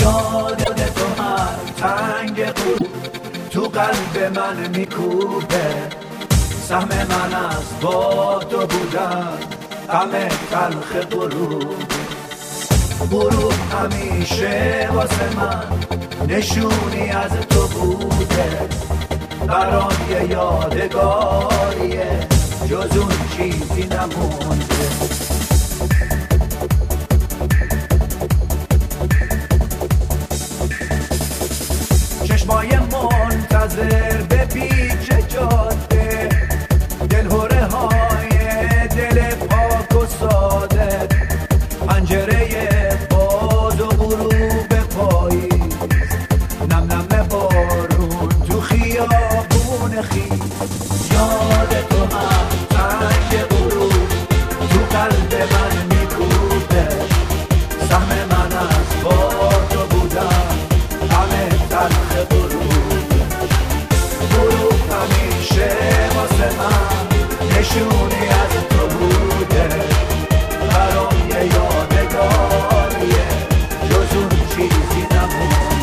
یاد تو هر تنگ غروب تو قلب من میکوبه. سهم من از با تو بودن غم تلخ غروب همیشه واسه من نشونی از تو بوده. برام یه یادگاریه جز اون چیزی نمونده. چشمای منتظر به پیچ جاده، دلهوره های دل پاک و ساده، پنجره باز و غروب پاییز، نم نم بارون تو خیابون خیز. یاد تو هم تنگ غروب تو قلب من میکوبه. سهم من از با تو بودن غم تلخ غروب همیشه واسه من نشونی از تو بوده. برام یه یادگاریه جز اون چیزی نمونده.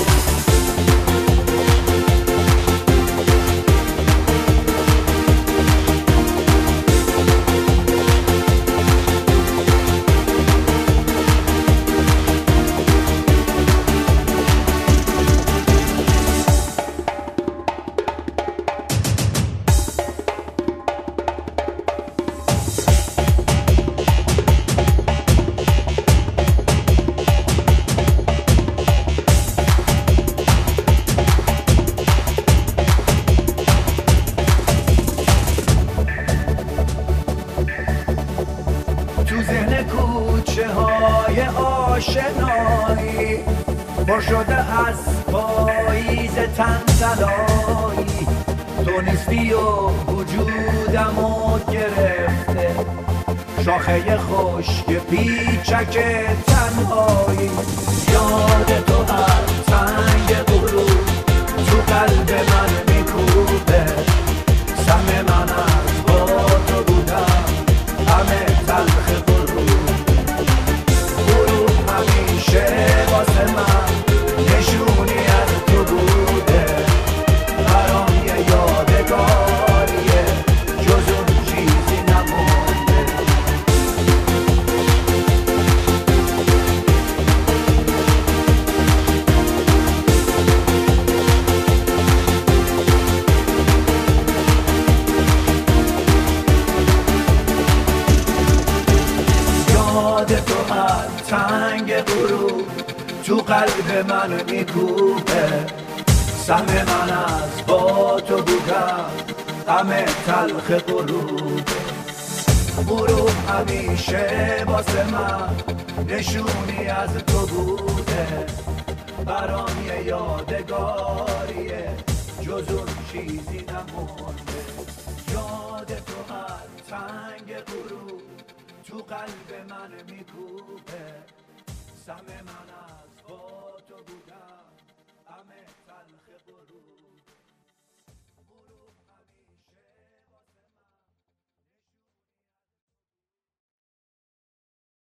تو ذهن کوچه های آشنایی پر شده از پاییز تنزلایی. تو نیستی و وجودمو گرفته، شاخه خشک پیچک تنهایی. یاد تو هر تنگ غروب تو قلب من میکوبه. سهم من از با تو بودم غم تلخ غروب همیشه واسه من نشونی از تو بوده. برام یه یادگاریه جز اون چیزی نمونده. یاد تو هر تنگ غروب تو قلب من میکوبه. سهم من از با تو بودم غم تلخ غروب همیشه واسه من نشونی از تو بوده. برام یه یادگاریه جز اون چیزی نمونده. یاد تو هر تنگ غروب تو قلب من میکوبه. سهم من از با تو بوده.